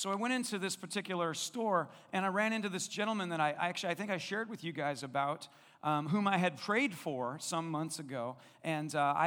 So I went into this particular store, and I ran into this gentleman that I think I shared with you guys about, whom I had prayed for some months ago. And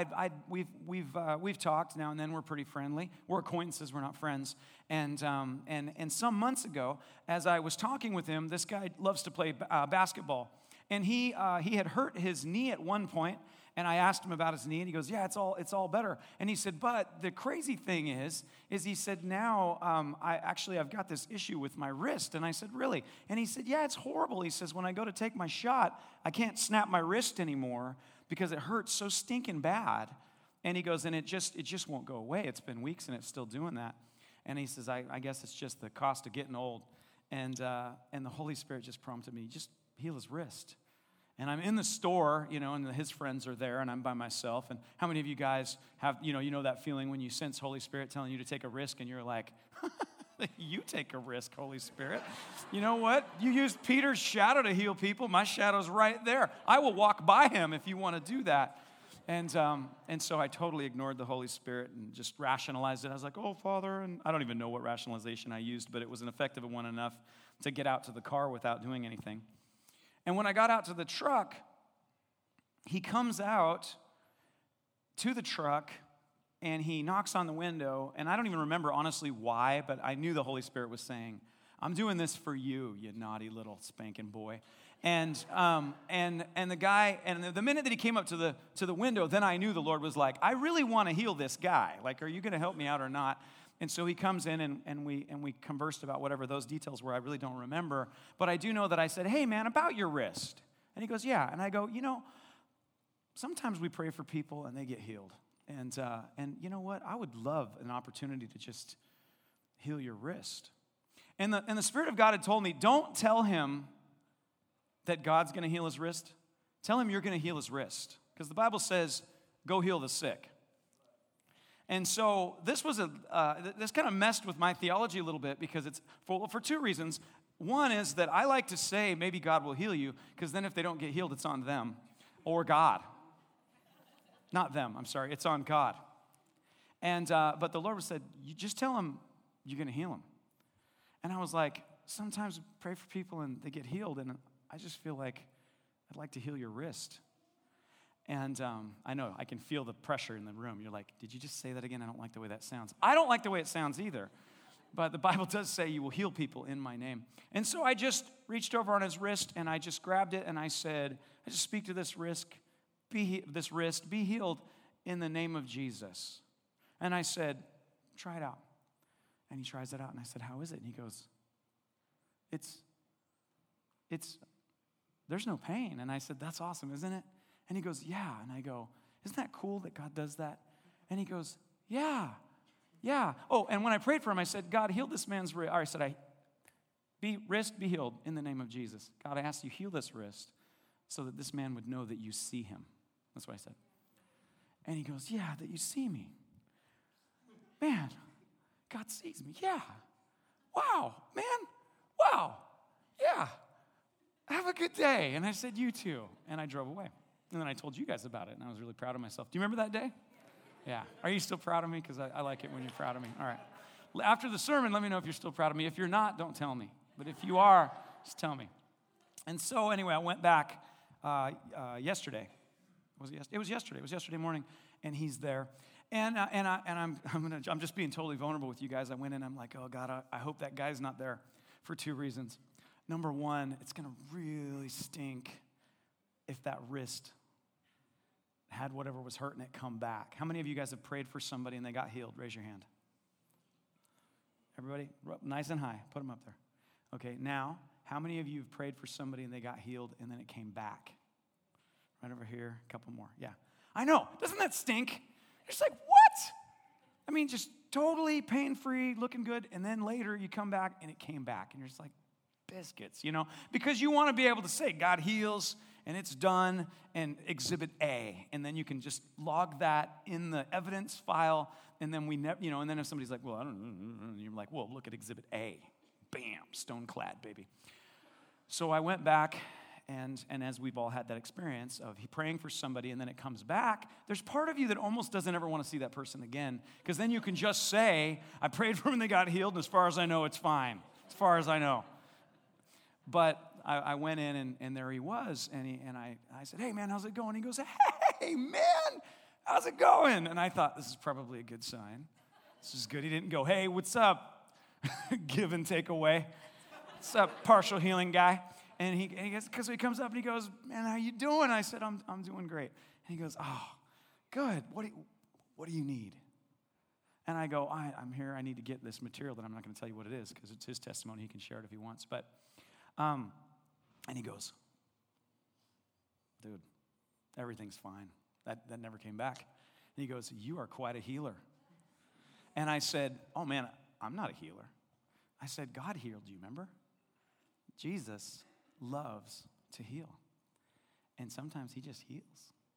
we've talked now and then. We're pretty friendly. We're acquaintances. We're not friends. And some months ago, as I was talking with him, this guy loves to play basketball, and he had hurt his knee at one point. And I asked him about his knee, and he goes, "Yeah, it's all better." And he said, "But the crazy thing is he said, now I've got this issue with my wrist." And I said, "Really?" And he said, "Yeah, it's horrible." He says, "When I go to take my shot, I can't snap my wrist anymore because it hurts so stinking bad." And he goes, "And it just won't go away. It's been weeks, and it's still doing that." And he says, I guess it's just the cost of getting old." And the Holy Spirit just prompted me, just heal his wrist. And I'm in the store, and his friends are there, and I'm by myself. And how many of you guys have, you know that feeling when you sense Holy Spirit telling you to take a risk, and you're like, "You take a risk, Holy Spirit. You know what? You used Peter's shadow to heal people. My shadow's right there. I will walk by him if you want to do that." And so I totally ignored the Holy Spirit and just rationalized it. I was like, "Oh, Father," and I don't even know what rationalization I used, but it was an effective one enough to get out to the car without doing anything. And when I got out to the truck, he comes out to the truck, and he knocks on the window, and I don't even remember honestly why, but I knew the Holy Spirit was saying, "I'm doing this for you, you naughty little spanking boy." And the guy, and the minute that he came up to the window, then I knew the Lord was like, "I really want to heal this guy. Like, are you going to help me out or not?" And so he comes in, and we conversed about whatever those details were. I really don't remember. But I do know that I said, "Hey, man, about your wrist." And he goes, "Yeah." And I go, sometimes we pray for people, and they get healed. And you know what? I would love an opportunity to just heal your wrist. And the Spirit of God had told me, don't tell him that God's going to heal his wrist. Tell him you're going to heal his wrist. Because the Bible says, "Go heal the sick." And so this kind of messed with my theology a little bit, because it's for two reasons. One is that I like to say maybe God will heal you, because then if they don't get healed, it's on them or God. Not them, I'm sorry, it's on God. And but the Lord said, "You just tell them you're going to heal them." And I was like, sometimes I pray for people and they get healed, and I just feel like I'd like to heal your wrist. And I know, I can feel the pressure in the room. You're like, "Did you just say that again? I don't like the way that sounds." I don't like the way it sounds either. But the Bible does say you will heal people in my name. And so I just reached over on his wrist, and I just grabbed it, and I said, "I just speak to this wrist, be healed in the name of Jesus." And I said, "Try it out." And he tries it out, and I said, "How is it?" And he goes, It's there's no pain." And I said, "That's awesome, isn't it?" And he goes, "Yeah." And I go, "Isn't that cool that God does that?" And he goes, Yeah. Oh, and when I prayed for him, I said, "God, heal this man's wrist." Or I said, wrist, be healed in the name of Jesus. God, I ask you, heal this wrist so that this man would know that you see him. That's what I said. And he goes, "Yeah, that you see me." Man, God sees me. Yeah. Wow, man. Wow. Yeah. Have a good day. And I said, "You too." And I drove away. And then I told you guys about it, and I was really proud of myself. Do you remember that day? Yeah. Are you still proud of me? Because I like it when you're proud of me. All right. After the sermon, let me know if you're still proud of me. If you're not, don't tell me. But if you are, just tell me. And so anyway, I went back yesterday. Was it yesterday? It was yesterday. It was yesterday morning, and he's there. And I'm just being totally vulnerable with you guys. I went in, I'm like, "Oh God, I hope that guy's not there," for two reasons. Number one, it's going to really stink if that wrist had whatever was hurting it come back. How many of you guys have prayed for somebody and they got healed? Raise your hand. Everybody, nice and high. Put them up there. Okay, now, how many of you have prayed for somebody and they got healed and then it came back? Right over here, a couple more. Yeah. I know. Doesn't that stink? You're just like, what? I mean, just totally pain-free, looking good, and then later you come back and it came back. And you're just like, biscuits, because you want to be able to say, "God heals, and it's done," and Exhibit A. And then you can just log that in the evidence file, and then we never, and then if somebody's like, "Well, I don't know," and you're like, "Well, look at Exhibit A." Bam, stone-clad, baby. So I went back, And as we've all had that experience of praying for somebody and then it comes back, there's part of you that almost doesn't ever want to see that person again, because then you can just say, I prayed for them and they got healed, and as far as I know, it's fine. As far as I know. But I went in and there he was, and I said, hey, man, how's it going? He goes, hey, man, how's it going? And I thought, this is probably a good sign. This is good. He didn't go, hey, what's up? Give and take away. What's up, partial healing guy? And he goes, because he comes up and he goes, man, how you doing? I said, I'm doing great. And he goes, oh, good. What do you need? And I go, I'm here. I need to get this material that I'm not going to tell you what it is because it's his testimony. He can share it if he wants. But, and he goes, dude, everything's fine. That never came back. And he goes, you are quite a healer. And I said, oh, man, I'm not a healer. I said, God healed you, remember? Jesus loves to heal. And sometimes he just heals.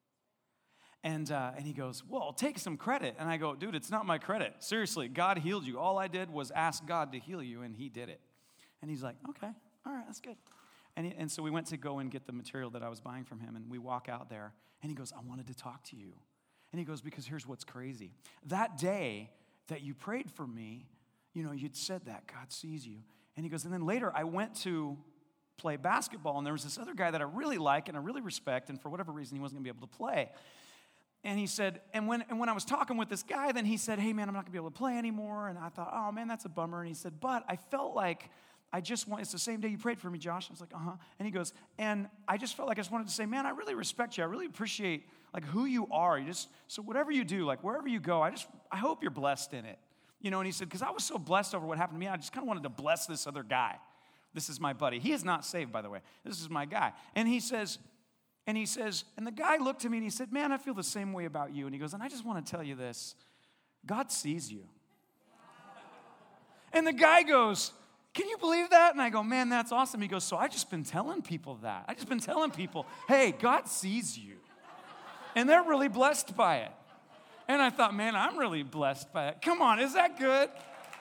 And he goes, well, take some credit. And I go, dude, it's not my credit. Seriously, God healed you. All I did was ask God to heal you, and he did it. And he's like, okay, all right, that's good. And so we went to go and get the material that I was buying from him, and we walk out there, and he goes, I wanted to talk to you. And he goes, because here's what's crazy. That day that you prayed for me, you'd said that, God sees you. And he goes, and then later I went to play basketball, and there was this other guy that I really like and I really respect, and for whatever reason he wasn't going to be able to play. And he said, and when I was talking with this guy, then he said, hey, man, I'm not going to be able to play anymore. And I thought, oh, man, that's a bummer. And he said, but I felt like it's the same day you prayed for me, Josh. I was like, uh-huh. And he goes, and I just felt like I just wanted to say, man, I really respect you. I really appreciate, who you are. So whatever you do, wherever you go, I hope you're blessed in it. And he said, because I was so blessed over what happened to me, I just kind of wanted to bless this other guy. This is my buddy. He is not saved, by the way. This is my guy. And he says, and the guy looked at me and he said, man, I feel the same way about you. And he goes, and I just want to tell you this. God sees you. And the guy goes, can you believe that? And I go, man, that's awesome. He goes, so I've just been telling people that. I've just been telling people, hey, God sees you. And they're really blessed by it. And I thought, man, I'm really blessed by it. Come on, is that good?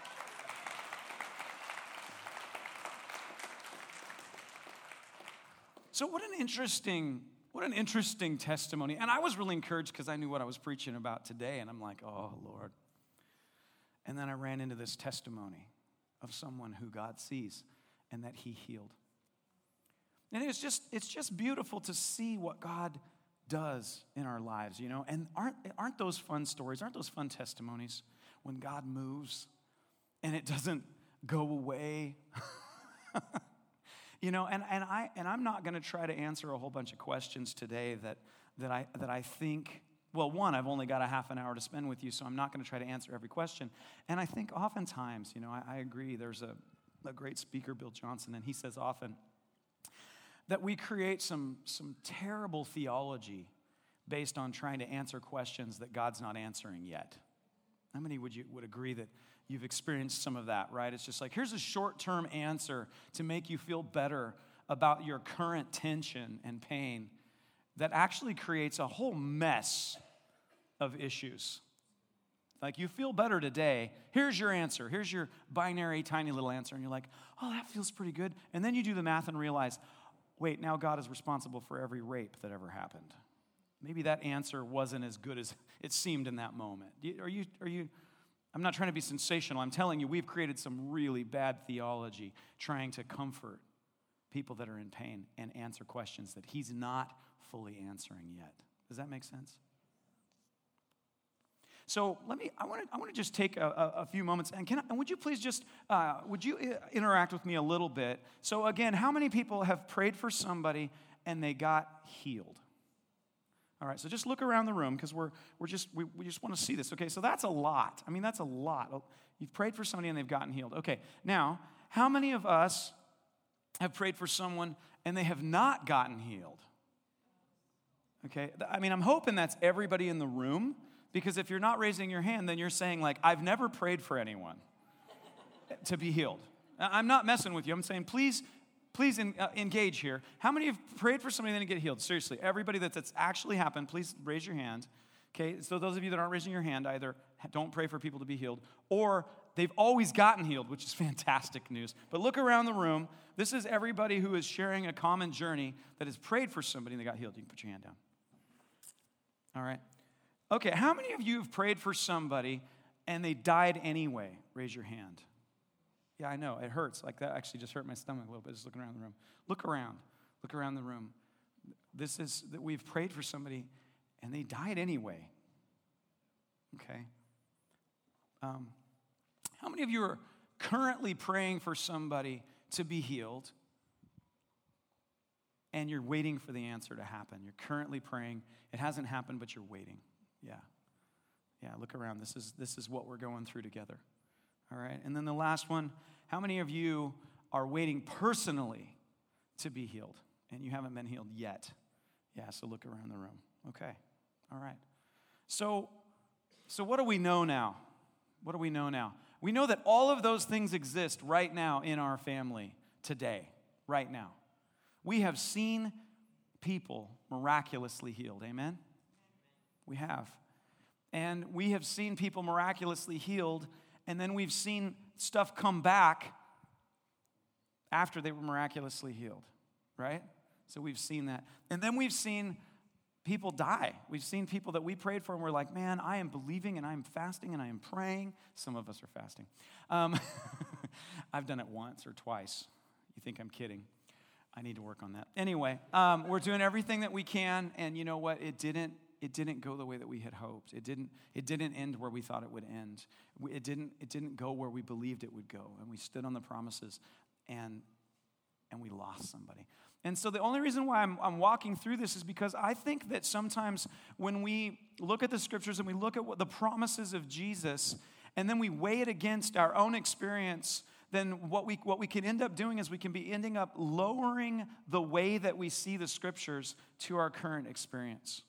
So what an interesting testimony. And I was really encouraged because I knew what I was preaching about today. And I'm like, oh, Lord. And then I ran into this testimony of someone who God sees and that he healed. And it's just beautiful to see what God does in our lives, And aren't those fun stories? Aren't those fun testimonies when God moves and it doesn't go away? And I'm not going to try to answer a whole bunch of questions today that I think, well, one, I've only got a half an hour to spend with you, so I'm not going to try to answer every question. And I think oftentimes, I agree. There's a great speaker, Bill Johnson, and he says often that we create some terrible theology based on trying to answer questions that God's not answering yet. How many would agree that you've experienced some of that, right? It's just like, here's a short-term answer to make you feel better about your current tension and pain that actually creates a whole mess of issues. Like, you feel better today. Here's your answer. Here's your binary, tiny little answer. And you're like, oh, that feels pretty good. And then you do the math and realize, wait, now God is responsible for every rape that ever happened. Maybe that answer wasn't as good as it seemed in that moment. Are you? I'm not trying to be sensational. I'm telling you, we've created some really bad theology trying to comfort people that are in pain and answer questions that he's not fully answering yet. Does that make sense? So I want to just take a few moments, and would you please just interact with me a little bit? So again, how many people have prayed for somebody and they got healed? All right, so just look around the room because we just want to see this. Okay, so that's a lot. I mean, that's a lot. You've prayed for somebody and they've gotten healed. Okay, now, how many of us have prayed for someone and they have not gotten healed? Okay, I mean, I'm hoping that's everybody in the room, because if you're not raising your hand, then you're saying, I've never prayed for anyone to be healed. I'm not messing with you. I'm saying, please engage here. How many have prayed for somebody and didn't get healed? Seriously, everybody that's actually happened, please raise your hand. Okay, so those of you that aren't raising your hand, either don't pray for people to be healed, or they've always gotten healed, which is fantastic news. But look around the room. This is everybody who is sharing a common journey that has prayed for somebody and they got healed. You can put your hand down. All right. Okay, how many of you have prayed for somebody and they died anyway? Raise your hand. Yeah, I know, it hurts. Like that actually just hurt my stomach a little bit, just looking around the room. Look around the room. This is that we've prayed for somebody and they died anyway. Okay. How many of you are currently praying for somebody to be healed and you're waiting for the answer to happen? You're currently praying. It hasn't happened, but you're waiting. Yeah, look around. This is what we're going through together. All right. And then the last one, how many of you are waiting personally to be healed and you haven't been healed yet? Yeah, so look around the room. Okay. All right. So what do we know now? What do we know now? We know that all of those things exist right now in our family today, right now. We have seen people miraculously healed. Amen? We have. And we have seen people miraculously healed, and then we've seen stuff come back after they were miraculously healed, right? So we've seen that. And then we've seen people die. We've seen people that we prayed for, and we're like, man, I am believing, and I am fasting, and I am praying. Some of us are fasting. I've done it once or twice. You think I'm kidding. I need to work on that. Anyway, we're doing everything that we can, and you know what? It didn't go the way that we had hoped. It didn't end where we thought it would end. It didn't go where we believed it would go. And we stood on the promises, and we lost somebody. And so the only reason why I'm walking through this is because I think that sometimes when we look at the scriptures and we look at what the promises of Jesus, and then we weigh it against our own experience, then what we can end up doing is we can be ending up lowering the way that we see the scriptures to our current experience.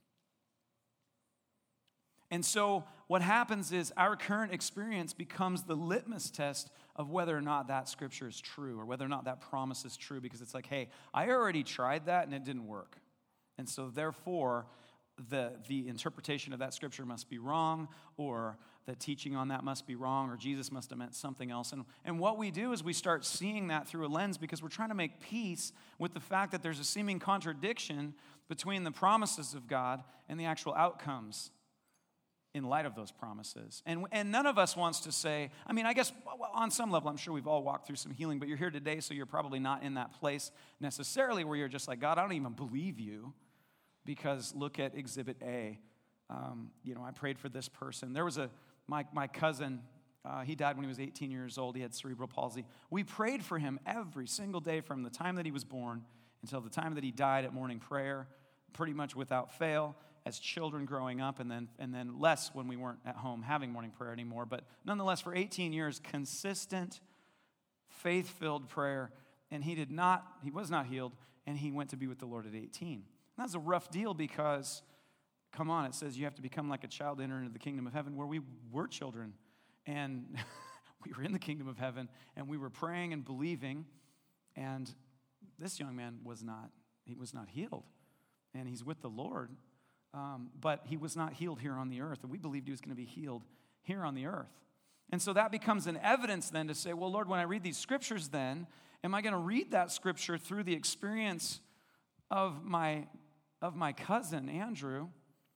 And so what happens is our current experience becomes the litmus test of whether or not that scripture is true or whether or not that promise is true, because it's like, hey, I already tried that and it didn't work. And so therefore, the interpretation of that scripture must be wrong, or the teaching on that must be wrong, or Jesus must have meant something else. And what we do is we start seeing that through a lens because we're trying to make peace with the fact that there's a seeming contradiction between the promises of God and the actual outcomes in light of those promises. And none of us wants to say, I mean, I guess on some level, I'm sure we've all walked through some healing, but you're here today, so you're probably not in that place necessarily where you're just like, God, I don't even believe you, because look at Exhibit A. I prayed for this person. There was my cousin, he died when he was 18 years old. He had cerebral palsy. We prayed for him every single day from the time that he was born until the time that he died at morning prayer, pretty much without fail, as children growing up, and then less when we weren't at home having morning prayer anymore. But nonetheless, for 18 years, consistent, faith-filled prayer, and he was not healed, and he went to be with the Lord at 18. And that's a rough deal because, come on, it says you have to become like a child to enter into the kingdom of heaven, where we were children, and we were in the kingdom of heaven, and we were praying and believing, and this young man was not healed, and he's with the Lord. But he was not healed here on the earth. And we believed he was going to be healed here on the earth. And so that becomes an evidence then to say, well, Lord, when I read these scriptures then, am I going to read that scripture through the experience of my cousin, Andrew,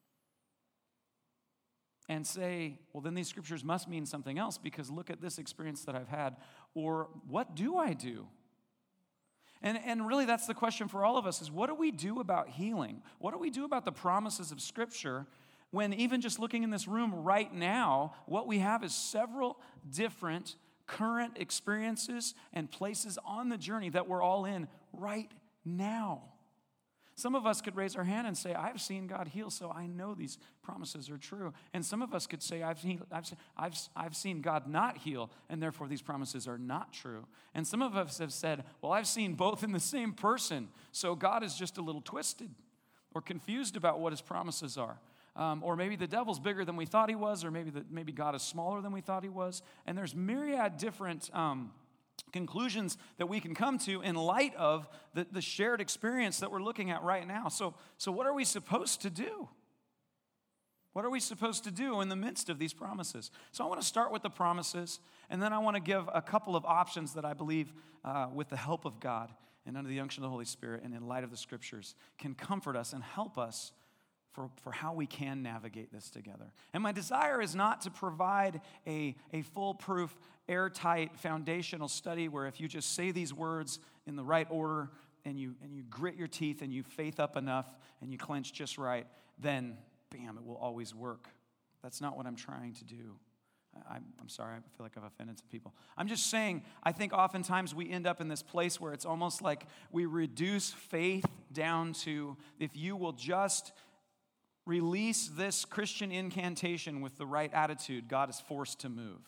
and say, well, then these scriptures must mean something else because look at this experience that I've had. Or what do I do? And really that's the question for all of us is, what do we do about healing? What do we do about the promises of Scripture when even just looking in this room right now, what we have is several different current experiences and places on the journey that we're all in right now. Some of us could raise our hand and say, I've seen God heal, so I know these promises are true. And some of us could say, I've seen God not heal, and therefore these promises are not true. And some of us have said, well, I've seen both in the same person, so God is just a little twisted or confused about what his promises are. Or maybe the devil's bigger than we thought he was, or maybe God is smaller than we thought he was. And there's myriad different conclusions that we can come to in light of the shared experience that we're looking at right now. So what are we supposed to do? What are we supposed to do in the midst of these promises? So I want to start with the promises, and then I want to give a couple of options that I believe, with the help of God and under the unction of the Holy Spirit and in light of the Scriptures, can comfort us and help us for how we can navigate this together. And my desire is not to provide a foolproof, airtight, foundational study where if you just say these words in the right order and you grit your teeth and you faith up enough and you clench just right, then, bam, it will always work. That's not what I'm trying to do. I'm sorry, I feel like I've offended some people. I'm just saying, I think oftentimes we end up in this place where it's almost like we reduce faith down to, if you will just release this Christian incantation with the right attitude, God is forced to move.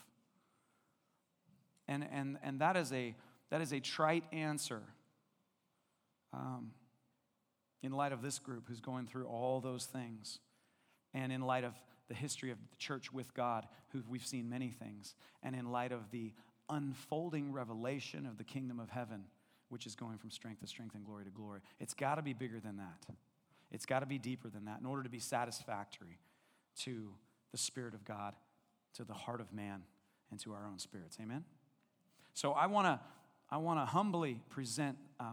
And that is a trite answer in light of this group who's going through all those things, and in light of the history of the church with God, who we've seen many things, and in light of the unfolding revelation of the kingdom of heaven, which is going from strength to strength and glory to glory. It's got to be bigger than that. It's got to be deeper than that in order to be satisfactory to the Spirit of God, to the heart of man, and to our own spirits. Amen? So I want to humbly present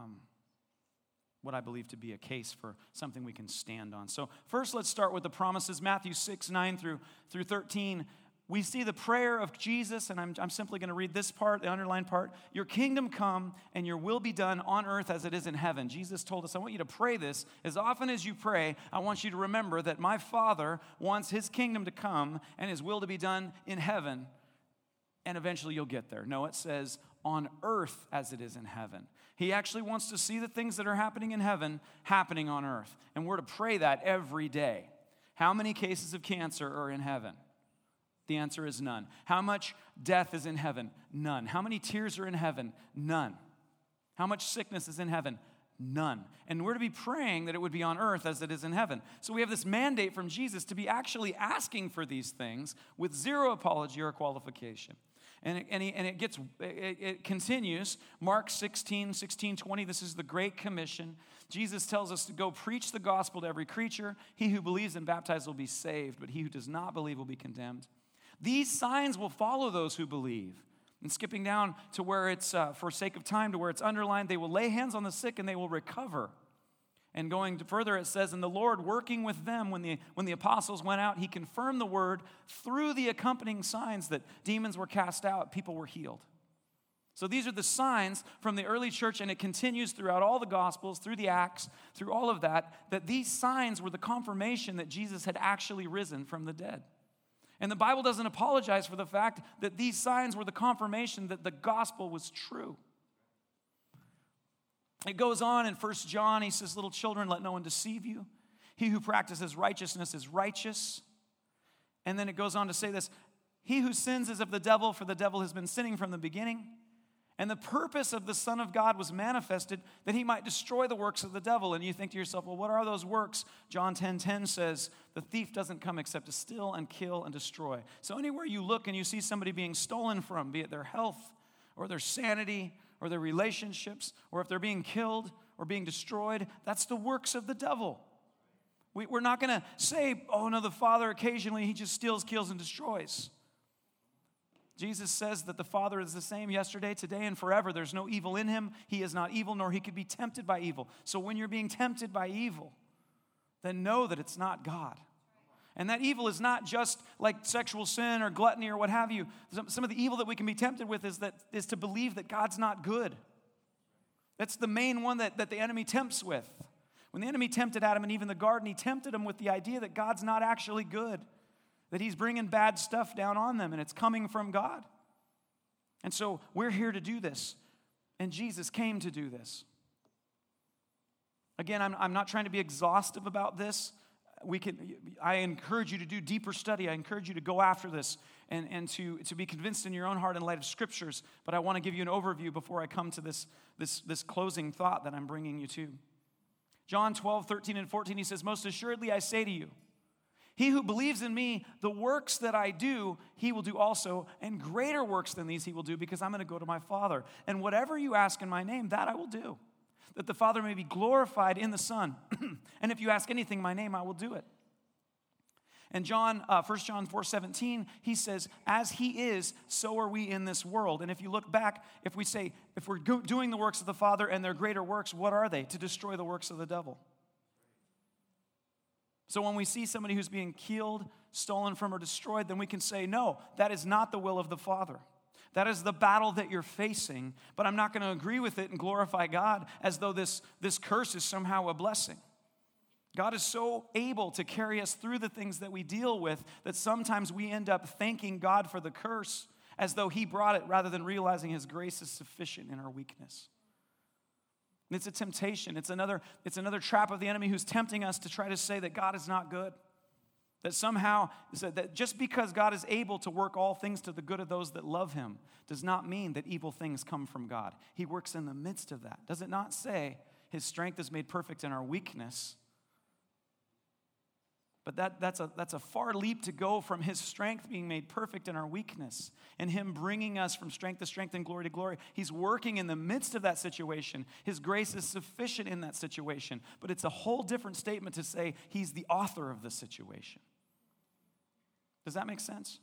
what I believe to be a case for something we can stand on. So first, let's start with the promises. Matthew 6, 9 through 13. We see the prayer of Jesus, and I'm simply going to read this part, the underlined part. Your kingdom come, and your will be done on earth as it is in heaven. Jesus told us, I want you to pray this. As often as you pray, I want you to remember that my Father wants his kingdom to come and his will to be done in heaven, and eventually you'll get there. No, it says on earth as it is in heaven. He actually wants to see the things that are happening in heaven happening on earth, and we're to pray that every day. How many cases of cancer are in heaven? The answer is none. How much death is in heaven? None. How many tears are in heaven? None. How much sickness is in heaven? None. And we're to be praying that it would be on earth as it is in heaven. So we have this mandate from Jesus to be actually asking for these things with zero apology or qualification. And it continues. Mark 16, 20, this is the Great Commission. Jesus tells us to go preach the gospel to every creature. He who believes and baptized will be saved, but he who does not believe will be condemned. These signs will follow those who believe. And skipping down to where it's, for sake of time, to where it's underlined, they will lay hands on the sick and they will recover. And going further, it says, and the Lord working with them when the apostles went out, he confirmed the word through the accompanying signs that demons were cast out, people were healed. So these are the signs from the early church, and it continues throughout all the Gospels, through the Acts, through all of that these signs were the confirmation that Jesus had actually risen from the dead. And the Bible doesn't apologize for the fact that these signs were the confirmation that the gospel was true. It goes on in 1 John, he says, little children, let no one deceive you. He who practices righteousness is righteous. And then it goes on to say this, he who sins is of the devil, for the devil has been sinning from the beginning. And the purpose of the Son of God was manifested that he might destroy the works of the devil. And you think to yourself, well, what are those works? John 10:10 says, the thief doesn't come except to steal and kill and destroy. So anywhere you look and you see somebody being stolen from, be it their health or their sanity or their relationships, or if they're being killed or being destroyed, that's the works of the devil. We're not going to say, oh no, the Father occasionally, he just steals, kills, and destroys. Jesus says that the Father is the same yesterday, today, and forever. There's no evil in him. He is not evil, nor he could be tempted by evil. So when you're being tempted by evil, then know that it's not God. And that evil is not just like sexual sin or gluttony or what have you. Some of the evil that we can be tempted with is to believe that God's not good. That's the main one that the enemy tempts with. When the enemy tempted Adam and Eve in the garden, he tempted them with the idea that God's not actually good. That he's bringing bad stuff down on them, and it's coming from God. And so we're here to do this, and Jesus came to do this. Again, I'm not trying to be exhaustive about this. I encourage you to do deeper study. I encourage you to go after this and to be convinced in your own heart in light of Scriptures. But I want to give you an overview before I come to this closing thought that I'm bringing you to. John 12, 13, and 14, he says, most assuredly I say to you, he who believes in me, the works that I do, he will do also, and greater works than these he will do, because I'm going to go to my Father. And whatever you ask in my name, that I will do, that the Father may be glorified in the Son. And if you ask anything in my name, I will do it. And 1 John 4:17, he says, as he is, so are we in this world. And if you look back, if we're doing the works of the Father and their greater works, what are they? To destroy the works of the devil. So when we see somebody who's being killed, stolen from, or destroyed, then we can say, no, that is not the will of the Father. That is the battle that you're facing, but I'm not going to agree with it and glorify God as though this curse is somehow a blessing. God is so able to carry us through the things that we deal with that sometimes we end up thanking God for the curse as though he brought it rather than realizing his grace is sufficient in our weakness. And it's a temptation. It's another trap of the enemy who's tempting us to try to say that God is not good. That somehow, that just because God is able to work all things to the good of those that love him does not mean that evil things come from God. He works in the midst of that. Does it not say his strength is made perfect in our weakness? But that's a far leap to go from his strength being made perfect in our weakness and him bringing us from strength to strength and glory to glory. He's working in the midst of that situation. His grace is sufficient in that situation. But it's a whole different statement to say he's the author of the situation. Does that make sense?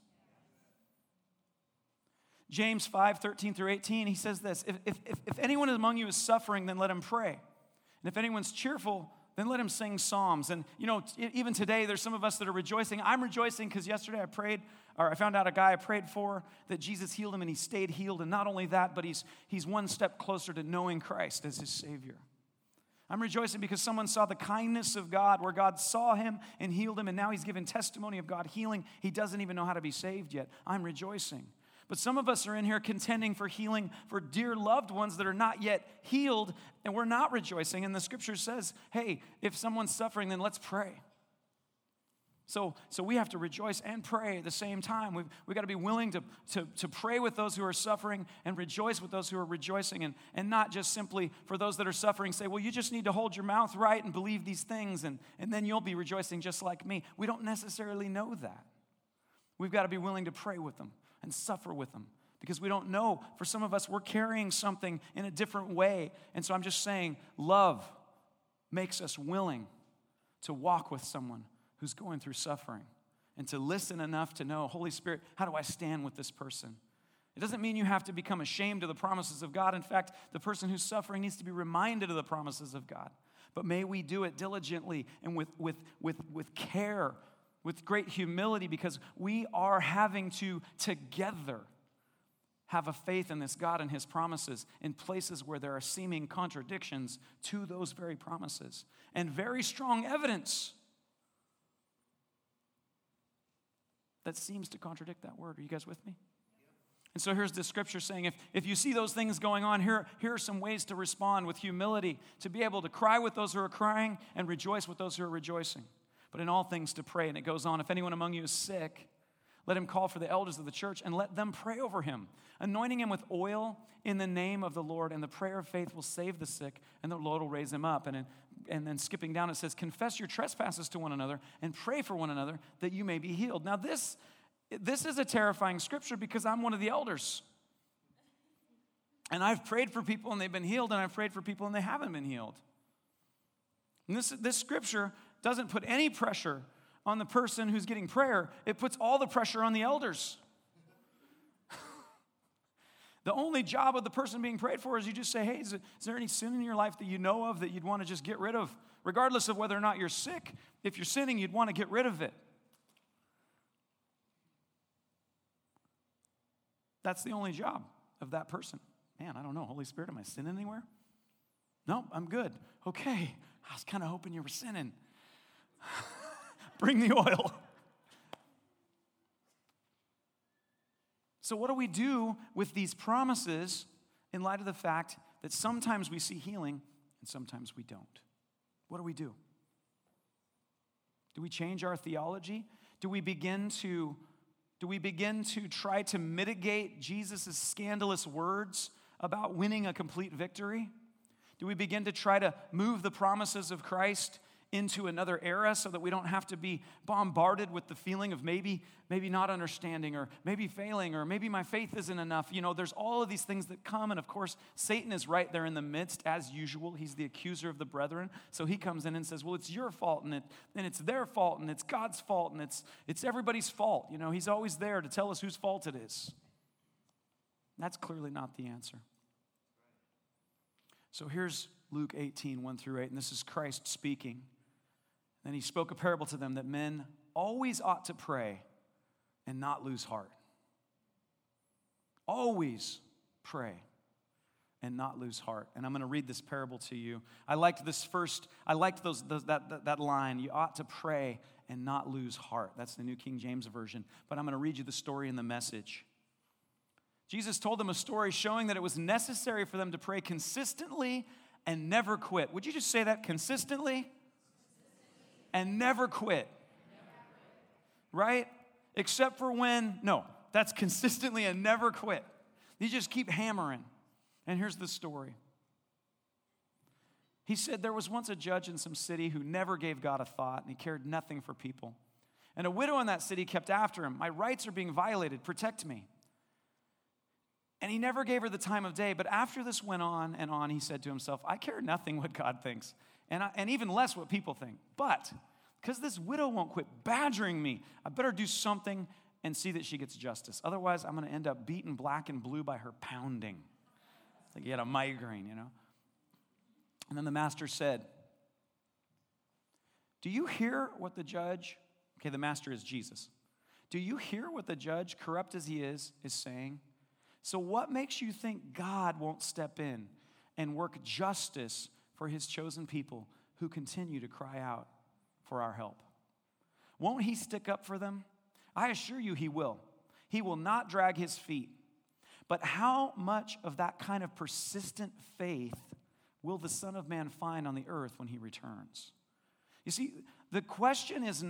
James 5:13-18, he says this, if anyone among you is suffering, then let him pray. And if anyone's cheerful, then let him sing psalms. And, even today, there's some of us that are rejoicing. I'm rejoicing because yesterday I found out a guy I prayed for that Jesus healed him and he stayed healed. And not only that, but he's one step closer to knowing Christ as his Savior. I'm rejoicing because someone saw the kindness of God where God saw him and healed him, and now he's given testimony of God healing. He doesn't even know how to be saved yet. I'm rejoicing. But some of us are in here contending for healing for dear loved ones that are not yet healed, and we're not rejoicing. And the scripture says, hey, if someone's suffering, then let's pray. So we have to rejoice and pray at the same time. We've got to be willing to pray with those who are suffering and rejoice with those who are rejoicing, and not just simply for those that are suffering say, well, you just need to hold your mouth right and believe these things, and then you'll be rejoicing just like me. We don't necessarily know that. We've got to be willing to pray with them and suffer with them, because we don't know. For some of us, we're carrying something in a different way. And so I'm just saying, love makes us willing to walk with someone who's going through suffering and to listen enough to know, Holy Spirit, how do I stand with this person? It doesn't mean you have to become ashamed of the promises of God. In fact, the person who's suffering needs to be reminded of the promises of God. But may we do it diligently and with care, with great humility, because we are having to together have a faith in this God and his promises in places where there are seeming contradictions to those very promises and very strong evidence that seems to contradict that word. Are you guys with me? And so here's the scripture saying, if you see those things going on, here are some ways to respond with humility, to be able to cry with those who are crying and rejoice with those who are rejoicing. But in all things to pray. And it goes on, if anyone among you is sick, let him call for the elders of the church and let them pray over him, anointing him with oil in the name of the Lord. And the prayer of faith will save the sick, and the Lord will raise him up. And then skipping down, it says, confess your trespasses to one another and pray for one another that you may be healed. Now this is a terrifying scripture because I'm one of the elders. And I've prayed for people and they've been healed, and I've prayed for people and they haven't been healed. And this scripture doesn't put any pressure on the person who's getting prayer. It puts all the pressure on the elders. The only job of the person being prayed for is you just say, hey, is there any sin in your life that you know of that you'd want to just get rid of? Regardless of whether or not you're sick, if you're sinning, you'd want to get rid of it. That's the only job of that person. Man, I don't know. Holy Spirit, am I sinning anywhere? No, I'm good. Okay. I was kind of hoping you were sinning. Bring the oil. So what do we do with these promises in light of the fact that sometimes we see healing and sometimes we don't? What do we do? Do we change our theology? Do we begin to try to mitigate Jesus' scandalous words about winning a complete victory? Do we begin to try to move the promises of Christ into another era so that we don't have to be bombarded with the feeling of maybe not understanding, or maybe failing, or maybe my faith isn't enough. There's all of these things that come, and of course, Satan is right there in the midst, as usual. He's the accuser of the brethren. So he comes in and says, well, it's your fault, and it's their fault, and it's God's fault, and it's everybody's fault. He's always there to tell us whose fault it is. That's clearly not the answer. So here's Luke 18, 1 through 8, and this is Christ speaking. Then he spoke a parable to them that men always ought to pray and not lose heart. Always pray and not lose heart. And I'm going to read this parable to you. I liked that line, you ought to pray and not lose heart. That's the New King James Version. But I'm going to read you the story in the Message. Jesus told them a story showing that it was necessary for them to pray consistently and never quit. Would you just say that? Consistently and never quit. Right? Except for that's consistently and never quit. You just keep hammering. And here's the story. He said, there was once a judge in some city who never gave God a thought, and he cared nothing for people. And a widow in that city kept after him. My rights are being violated. Protect me. And he never gave her the time of day. But after this went on and on, he said to himself, I care nothing what God thinks, and even less what people think. But because this widow won't quit badgering me, I better do something and see that she gets justice. Otherwise, I'm going to end up beaten black and blue by her pounding. It's like you had a migraine, And then the master said, do you hear what the judge, the master is Jesus. Do you hear what the judge, corrupt as he is saying? So what makes you think God won't step in and work justice for his chosen people who continue to cry out for our help? Won't he stick up for them? I assure you he will. He will not drag his feet. But how much of that kind of persistent faith will the Son of Man find on the earth when he returns? You see, the question is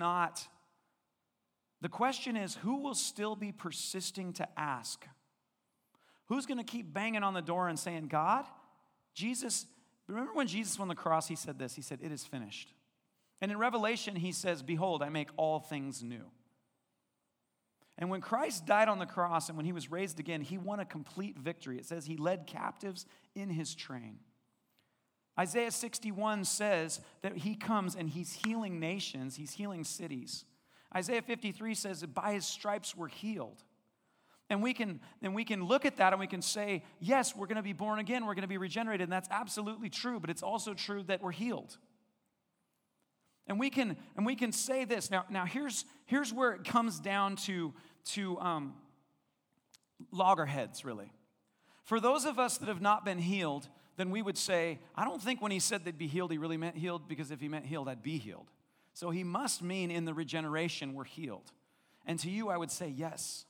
who will still be persisting to ask? Who's going to keep banging on the door and saying, God, Jesus, remember when Jesus on the cross, he said this, he said, it is finished. And in Revelation, he says, behold, I make all things new. And when Christ died on the cross and when he was raised again, he won a complete victory. It says he led captives in his train. Isaiah 61 says that he comes and he's healing nations, he's healing cities. Isaiah 53 says that by his stripes we're healed. And we can look at that and we can say, yes, we're going to be born again, we're going to be regenerated, and that's absolutely true, but it's also true that we're healed. And we can say this. Now here's where it comes down to loggerheads, really. For those of us that have not been healed, then we would say, I don't think when he said they'd be healed, he really meant healed, because if he meant healed, I'd be healed. So he must mean in the regeneration we're healed. And to you, I would say yes.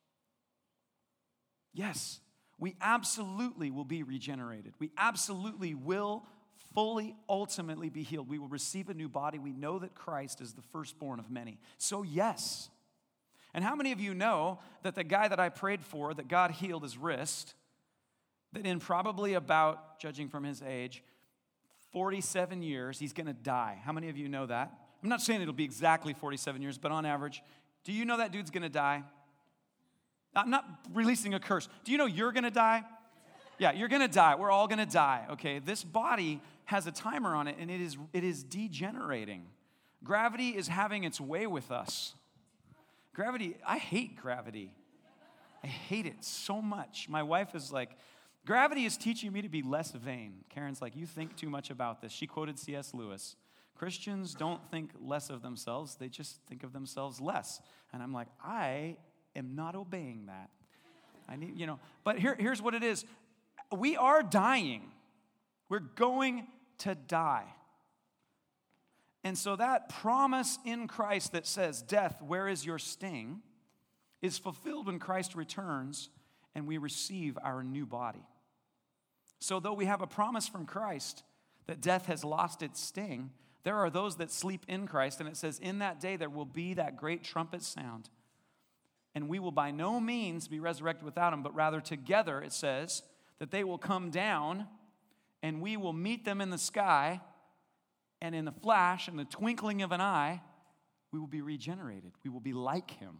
Yes, we absolutely will be regenerated. We absolutely will fully, ultimately be healed. We will receive a new body. We know that Christ is the firstborn of many. So yes. And how many of you know that the guy that I prayed for, that God healed his wrist, that in probably about, judging from his age, 47 years, he's going to die? How many of you know that? I'm not saying it'll be exactly 47 years, but on average, do you know that dude's going to die? I'm not releasing a curse. Do you know you're going to die? Yeah, you're going to die. We're all going to die, okay? This body has a timer on it, and it is degenerating. Gravity is having its way with us. Gravity, I hate gravity. I hate it so much. My wife is like, gravity is teaching me to be less vain. Karen's like, you think too much about this. She quoted C.S. Lewis. Christians don't think less of themselves. They just think of themselves less. And I'm like, I am not obeying that. I need, but here's what it is. We are dying. We're going to die. And so that promise in Christ that says, death, where is your sting, is fulfilled when Christ returns and we receive our new body. So though we have a promise from Christ that death has lost its sting, there are those that sleep in Christ, and it says, in that day there will be that great trumpet sound. And we will by no means be resurrected without him, but rather together, it says, that they will come down and we will meet them in the sky And in the flash, in the twinkling of an eye, we will be regenerated. We will be like him.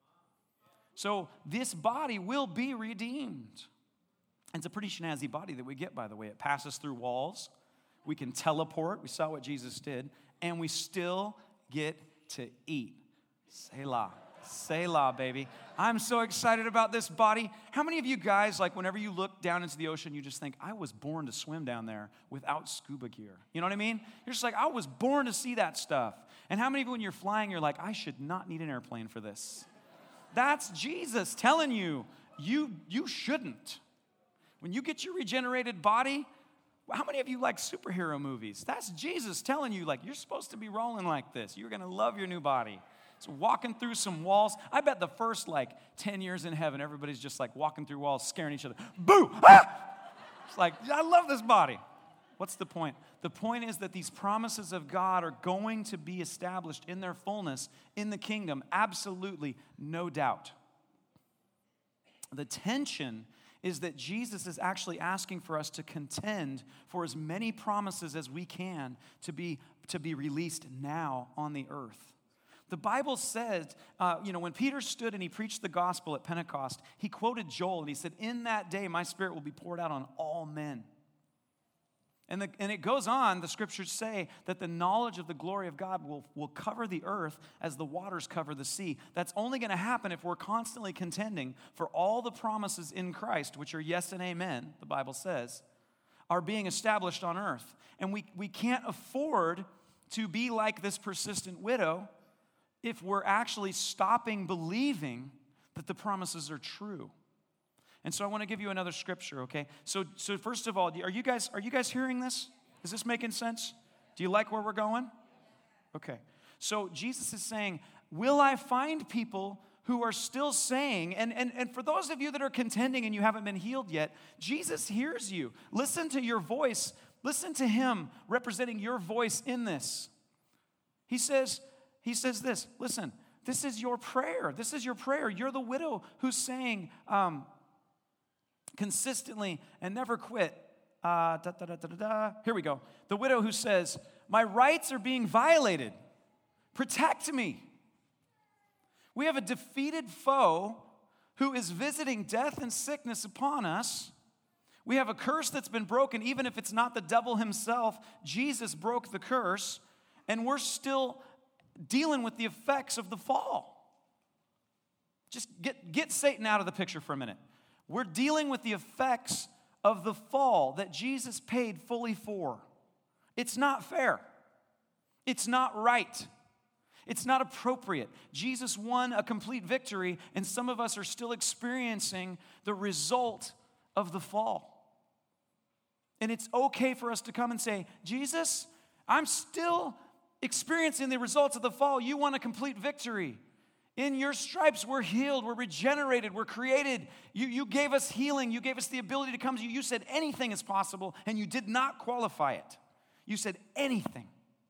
So this body will be redeemed. It's a pretty snazzy body that we get, by the way. It passes through walls. We can teleport. We saw what Jesus did. And we still get to eat. Selah. Selah, baby. I'm so excited about this body. How many of you guys, like whenever you look down into the ocean, you just think, I was born to swim down there without scuba gear? You know what I mean? You're just like, I was born to see that stuff. And how many of you, when you're flying, you're like, I should not need an airplane for this? That's Jesus telling you, you shouldn't. When you get your regenerated body, how many of you like superhero movies? That's Jesus telling you, like, you're supposed to be rolling like this. You're going to love your new body. So walking through some walls. I bet the first, 10 years in heaven, everybody's just, walking through walls, scaring each other. Boo! Ah! It's like, I love this body. What's the point? The point is that these promises of God are going to be established in their fullness in the kingdom. Absolutely, no doubt. The tension is that Jesus is actually asking for us to contend for as many promises as we can to be released now on the earth. The Bible says, when Peter stood and he preached the gospel at Pentecost, he quoted Joel and he said, in that day my spirit will be poured out on all men. And it goes on, the scriptures say that the knowledge of the glory of God will cover the earth as the waters cover the sea. That's only going to happen if we're constantly contending for all the promises in Christ, which are yes and amen, the Bible says, are being established on earth. And we can't afford to be like this persistent widow if we're actually stopping believing that the promises are true. And so I want to give you another scripture, okay? So first of all, are you guys hearing this? Is this making sense? Do you like where we're going? Okay. So Jesus is saying, will I find people who are still saying, and for those of you that are contending and you haven't been healed yet, Jesus hears you. Listen to your voice. Listen to him representing your voice in this. He says this, listen, this is your prayer. This is your prayer. You're the widow who's saying consistently and never quit. Here we go. The widow who says, my rights are being violated. Protect me. We have a defeated foe who is visiting death and sickness upon us. We have a curse that's been broken, even if it's not the devil himself. Jesus broke the curse, and we're still dealing with the effects of the fall. Just get Satan out of the picture for a minute. We're dealing with the effects of the fall that Jesus paid fully for. It's not fair. It's not right. It's not appropriate. Jesus won a complete victory, and some of us are still experiencing the result of the fall. And it's okay for us to come and say, Jesus, I'm still experiencing the results of the fall. You won a complete victory. In your stripes, we're healed, we're regenerated, we're created. You gave us healing. You gave us the ability to come to you. You said anything is possible, and you did not qualify it. You said anything.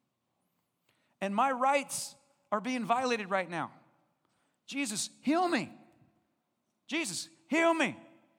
And my rights are being violated right now. Jesus, heal me. Jesus, heal me.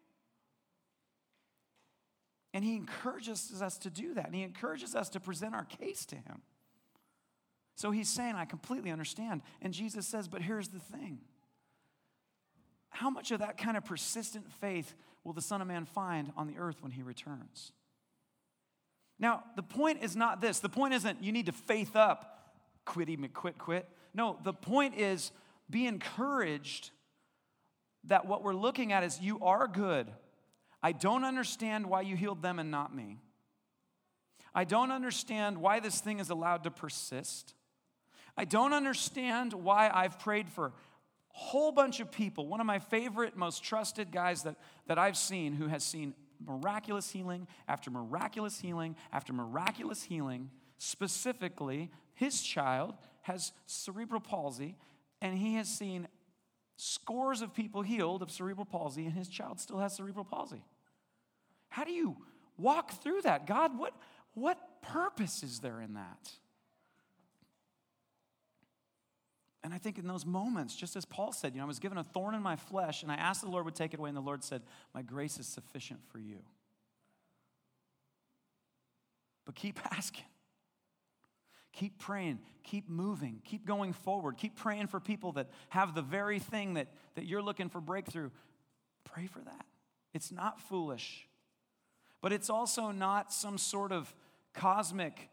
And he encourages us to do that, and he encourages us to present our case to him. So he's saying, I completely understand. And Jesus says, but here's the thing. How much of that kind of persistent faith will the Son of Man find on the earth when he returns? Now, the point is not this. The point isn't you need to faith up, quit. No, the point is be encouraged that what we're looking at is you are good. I don't understand why you healed them and not me. I don't understand why this thing is allowed to persist. I don't understand why I've prayed for a whole bunch of people. One of my favorite, most trusted guys that I've seen who has seen miraculous healing after miraculous healing after miraculous healing. Specifically, his child has cerebral palsy, and he has seen scores of people healed of cerebral palsy, and his child still has cerebral palsy. How do you walk through that? God, what purpose is there in that? And I think in those moments, just as Paul said, I was given a thorn in my flesh, and I asked the Lord would take it away, and the Lord said, my grace is sufficient for you. But keep asking. Keep praying, keep moving, keep going forward. Keep praying for people that have the very thing that you're looking for breakthrough. Pray for that. It's not foolish, but it's also not some sort of cosmic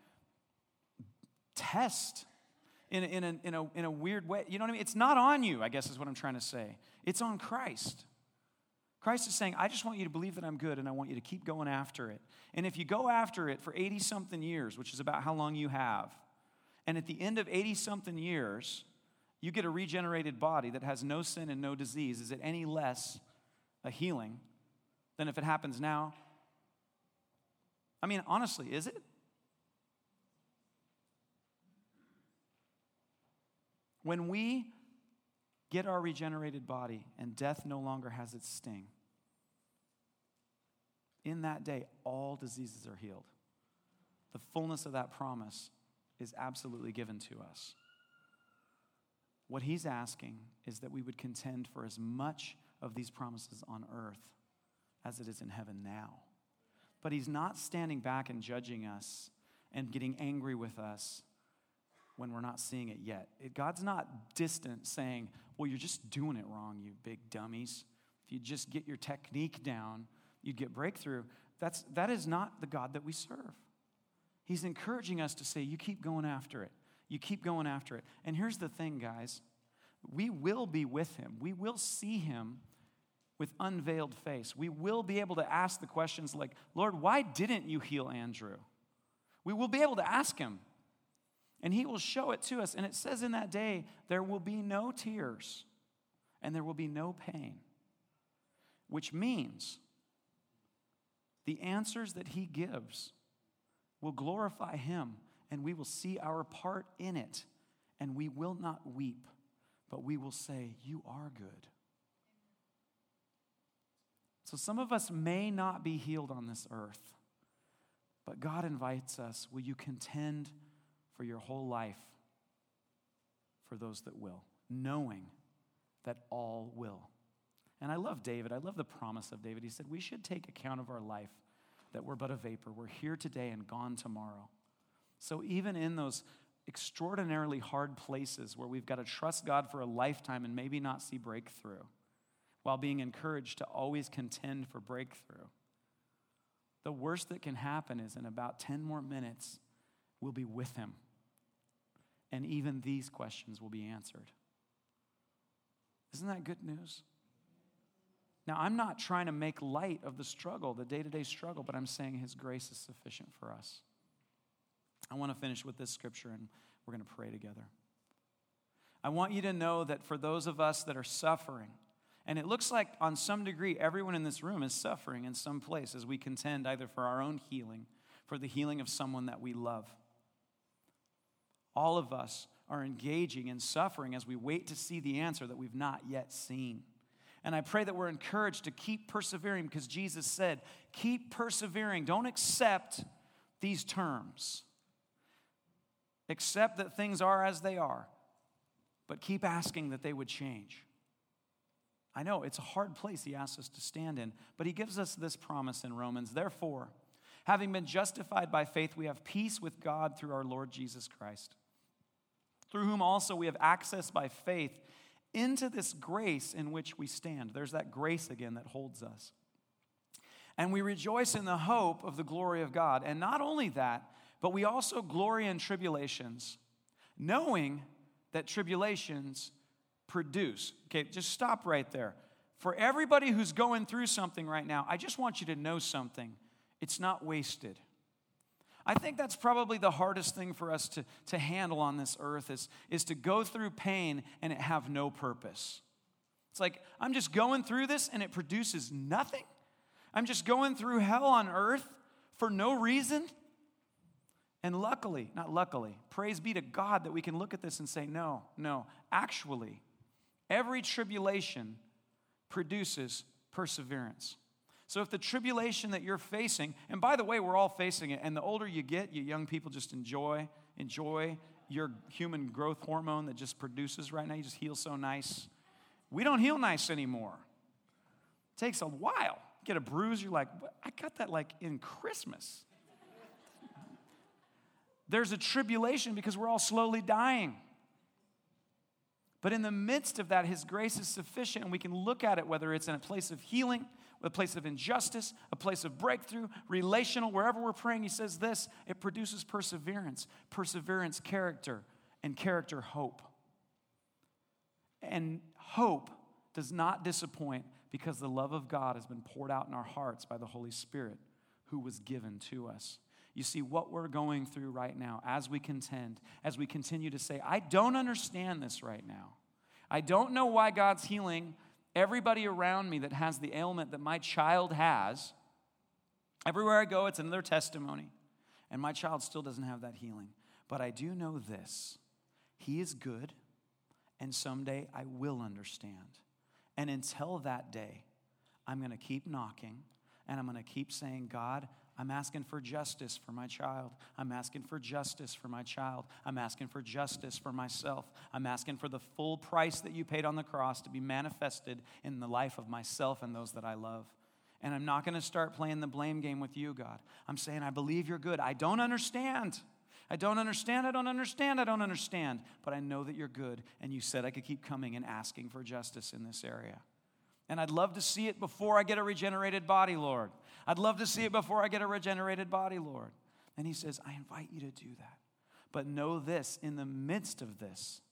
test in a weird way. You know what I mean? It's not on you, I guess is what I'm trying to say. It's on Christ. Christ is saying, I just want you to believe that I'm good, and I want you to keep going after it. And if you go after it for 80-something years, which is about how long you have, and at the end of 80-something years, you get a regenerated body that has no sin and no disease, is it any less a healing than if it happens now? I mean, honestly, is it? When we get our regenerated body and death no longer has its sting, in that day, all diseases are healed. The fullness of that promise is absolutely given to us. What he's asking is that we would contend for as much of these promises on earth as it is in heaven now. But he's not standing back and judging us and getting angry with us when we're not seeing it yet. God's not distant saying, well, you're just doing it wrong, you big dummies. If you just get your technique down, you'd get breakthrough. That is not the God that we serve. He's encouraging us to say, you keep going after it. You keep going after it. And here's the thing, guys. We will be with him. We will see him with unveiled face. We will be able to ask the questions like, Lord, why didn't you heal Andrew? We will be able to ask him. And he will show it to us. And it says in that day, there will be no tears and there will be no pain. Which means the answers that he gives will glorify him, and we will see our part in it. And we will not weep, but we will say, you are good. So some of us may not be healed on this earth, but God invites us, will you contend for your whole life for those that will, knowing that all will. And I love David. I love the promise of David. He said, we should take account of our life, that we're but a vapor. We're here today and gone tomorrow. So even in those extraordinarily hard places where we've got to trust God for a lifetime and maybe not see breakthrough, while being encouraged to always contend for breakthrough, the worst that can happen is in about 10 more minutes, we'll be with him. And even these questions will be answered. Isn't that good news? Now, I'm not trying to make light of the struggle, the day-to-day struggle, but I'm saying his grace is sufficient for us. I want to finish with this scripture, and we're going to pray together. I want you to know that for those of us that are suffering, and it looks like on some degree everyone in this room is suffering in some place as we contend either for our own healing, for the healing of someone that we love. All of us are engaging in suffering as we wait to see the answer that we've not yet seen. And I pray that we're encouraged to keep persevering because Jesus said, keep persevering. Don't accept these terms. Accept that things are as they are, but keep asking that they would change. I know it's a hard place he asks us to stand in, but he gives us this promise in Romans. Therefore, having been justified by faith, we have peace with God through our Lord Jesus Christ, through whom also we have access by faith into this grace in which we stand. There's that grace again that holds us. And we rejoice in the hope of the glory of God. And not only that, but we also glory in tribulations, knowing that tribulations produce. Okay, just stop right there. For everybody who's going through something right now, I just want you to know something. It's not wasted. I think that's probably the hardest thing for us to handle on this earth is to go through pain and it have no purpose. It's like, I'm just going through this and it produces nothing. I'm just going through hell on earth for no reason. And luckily, praise be to God that we can look at this and say, no, actually, every tribulation produces perseverance. So if the tribulation that you're facing, and by the way, we're all facing it, and the older you get, you young people just enjoy your human growth hormone that just produces right now. You just heal so nice. We don't heal nice anymore. It takes a while. Get a bruise, you're like, I got that like in Christmas. There's a tribulation because we're all slowly dying. But in the midst of that, His grace is sufficient, and we can look at it, whether it's in a place of healing, a place of injustice, a place of breakthrough, relational, wherever we're praying. He says this, it produces perseverance, character, and character, hope. And hope does not disappoint because the love of God has been poured out in our hearts by the Holy Spirit who was given to us. You see, what we're going through right now as we contend, as we continue to say, I don't understand this right now. I don't know why God's healing everybody around me that has the ailment that my child has. Everywhere I go, it's another testimony. And my child still doesn't have that healing. But I do know this. He is good, and someday I will understand. And until that day, I'm going to keep knocking, and I'm going to keep saying, God, I'm asking for justice for my child. I'm asking for justice for my child. I'm asking for justice for myself. I'm asking for the full price that you paid on the cross to be manifested in the life of myself and those that I love. And I'm not going to start playing the blame game with you, God. I'm saying, I believe you're good. I don't understand. I don't understand. But I know that you're good. And you said I could keep coming and asking for justice in this area. And I'd love to see it before I get a regenerated body, Lord. I'd love to see it before I get a regenerated body, Lord. And He says, I invite you to do that. But know this, in the midst of this,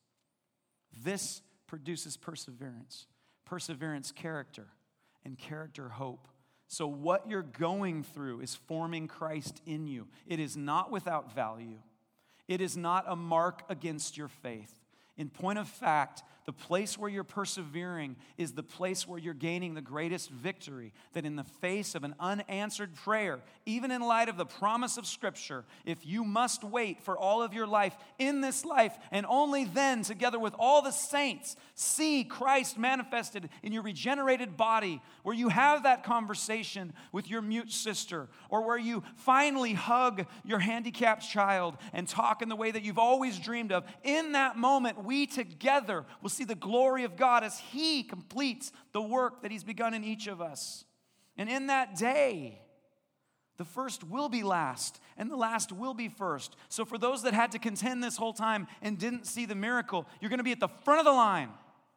this produces perseverance. Perseverance, character, and character, hope. So what you're going through is forming Christ in you. It is not without value. It is not a mark against your faith. In point of fact, the place where you're persevering is the place where you're gaining the greatest victory. That in the face of an unanswered prayer, even in light of the promise of Scripture, if you must wait for all of your life in this life, and only then, together with all the saints, see Christ manifested in your regenerated body, where you have that conversation with your mute sister, or where you finally hug your handicapped child and talk in the way that you've always dreamed of, in that moment, we together will see the glory of God as He completes the work that He's begun in each of us. And in that day, the first will be last, and the last will be first. So for those that had to contend this whole time and didn't see the miracle, you're going to be at the front of the line.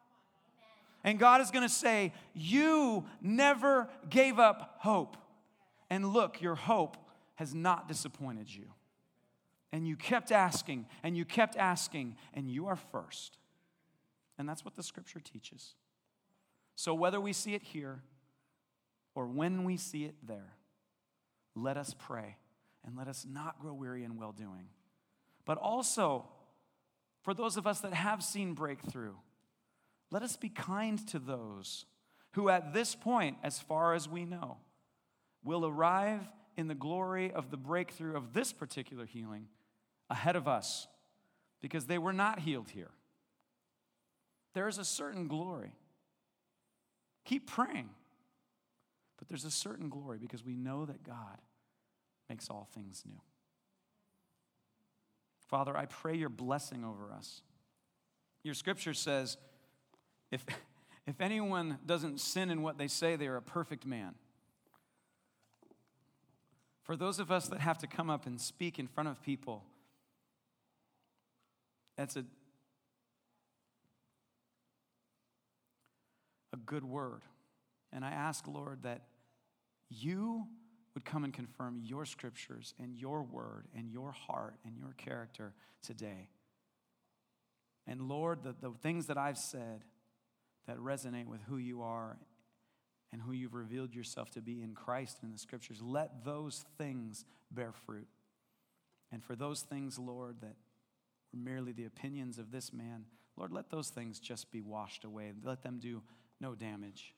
And God is going to say, you never gave up hope. And look, your hope has not disappointed you. And you kept asking, and you kept asking, and you are first. And that's what the Scripture teaches. So whether we see it here or when we see it there, let us pray and let us not grow weary in well-doing. But also, for those of us that have seen breakthrough, let us be kind to those who at this point, as far as we know, will arrive in the glory of the breakthrough of this particular healing ahead of us, because they were not healed here. There is a certain glory. Keep praying. But there's a certain glory because we know that God makes all things new. Father, I pray your blessing over us. Your Scripture says, if anyone doesn't sin in what they say, they are a perfect man. For those of us that have to come up and speak in front of people, that's a good word. And I ask, Lord, that you would come and confirm your Scriptures and your word and your heart and your character today. And Lord, the things that I've said that resonate with who you are and who you've revealed yourself to be in Christ and in the Scriptures, let those things bear fruit. And for those things, Lord, that were merely the opinions of this man, Lord, let those things just be washed away. Let them do no damage.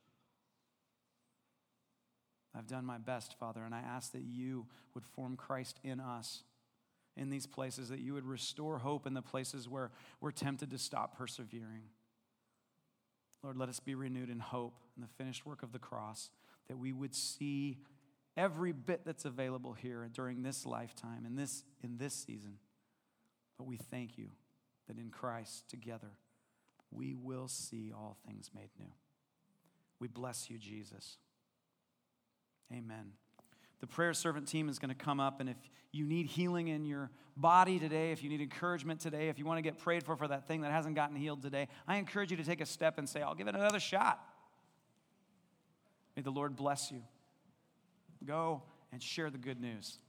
I've done my best, Father, and I ask that you would form Christ in us in these places, that you would restore hope in the places where we're tempted to stop persevering. Lord, let us be renewed in hope in the finished work of the cross, that we would see every bit that's available here during this lifetime, in this season. But we thank you that in Christ together we will see all things made new. We bless you, Jesus. Amen. The prayer servant team is going to come up, and if you need healing in your body today, if you need encouragement today, if you want to get prayed for that thing that hasn't gotten healed today, I encourage you to take a step and say, I'll give it another shot. May the Lord bless you. Go and share the good news.